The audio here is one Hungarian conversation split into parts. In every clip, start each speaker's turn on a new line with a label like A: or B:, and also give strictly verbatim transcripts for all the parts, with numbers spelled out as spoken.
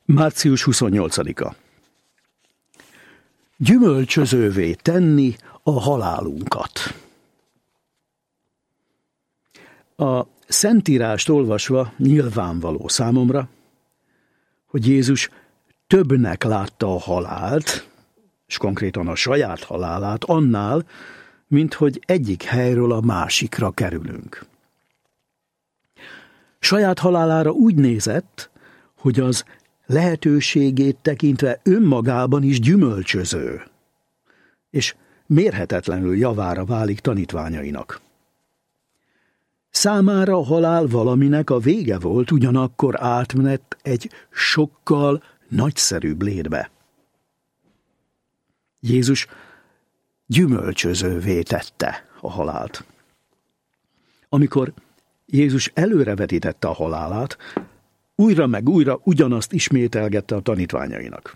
A: március huszonnyolcadika. Gyümölcsözővé tenni a halálunkat. A Szentírást olvasva nyilvánvaló számomra, hogy Jézus többnek látta a halált, és konkrétan a saját halálát annál, mint hogy egyik helyről a másikra kerülünk. Saját halálára úgy nézett, hogy az lehetőségét tekintve önmagában is gyümölcsöző, és mérhetetlenül javára válik tanítványainak. Számára a halál valaminek a vége volt, ugyanakkor átmenet egy sokkal nagyszerűbb létbe. Jézus gyümölcsözővé tette a halált. Amikor Jézus előrevetítette a halálát, újra meg újra ugyanazt ismételgette a tanítványainak.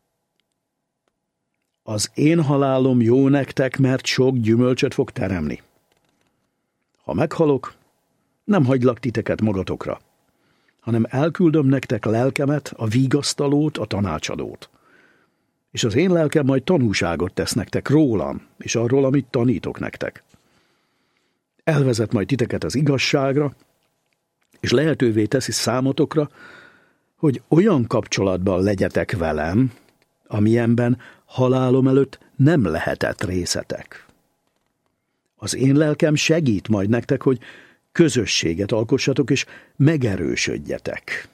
A: Az én halálom jó nektek, mert sok gyümölcsöt fog teremni. Ha meghalok, nem hagylak titeket magatokra, hanem elküldöm nektek lelkemet, a vigasztalót, a tanácsadót. És az én lelkem majd tanúságot tesz nektek rólam, és arról, amit tanítok nektek. Elvezet majd titeket az igazságra, és lehetővé teszi számotokra, hogy olyan kapcsolatban legyetek velem, amilyenben halálom előtt nem lehetett részetek. Az én lelkem segít majd nektek, hogy közösséget alkossatok, és megerősödjetek.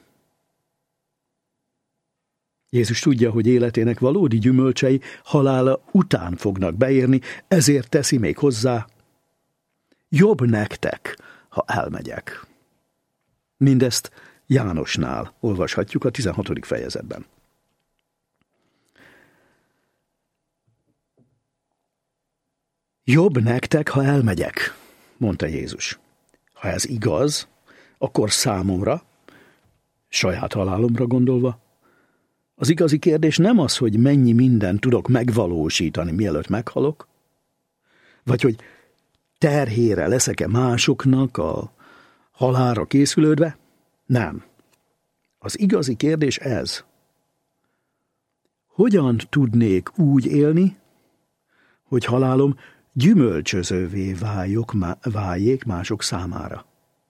A: Jézus tudja, hogy életének valódi gyümölcsei halála után fognak beérni, ezért teszi még hozzá: jobb nektek, ha elmegyek. Mindezt Jánosnál olvashatjuk a tizenhatodik fejezetben. Jobb nektek, ha elmegyek, mondta Jézus. Ha ez igaz, akkor számomra, saját halálomra gondolva, az igazi kérdés nem az, hogy mennyi mindent tudok megvalósítani, mielőtt meghalok, vagy hogy terhére leszek-e másoknak a halálra készülődve? Nem. Az igazi kérdés ez. Hogyan tudnék úgy élni, hogy halálom gyümölcsözővé váljok, váljék mások számára?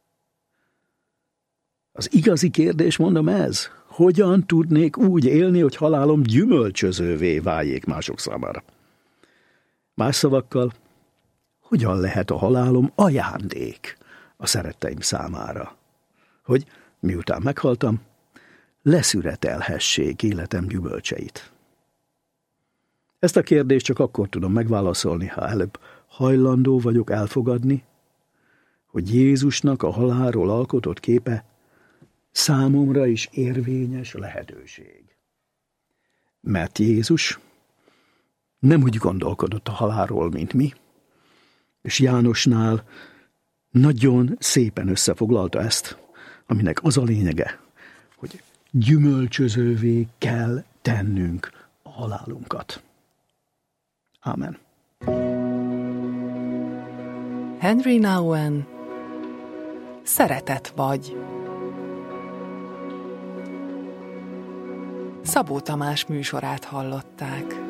A: Az igazi kérdés, mondom, ez. Hogyan tudnék úgy élni, hogy halálom gyümölcsözővé váljék mások számára? Más szavakkal, hogyan lehet a halálom ajándék a szeretteim számára, hogy miután meghaltam, leszüretelhessék életem gyümölcseit? Ezt a kérdést csak akkor tudom megválaszolni, ha előbb hajlandó vagyok elfogadni, hogy Jézusnak a halálról alkotott képe számomra is érvényes lehetőség. Mert Jézus nem úgy gondolkodott a halálról, mint mi, és Jánosnál nagyon szépen összefoglalta ezt, aminek az a lényege, hogy gyümölcsözővé kell tennünk a halálunkat. Ámen.
B: Henry Nouwen, Szeretet vagy. Szabó Tamás műsorát hallották.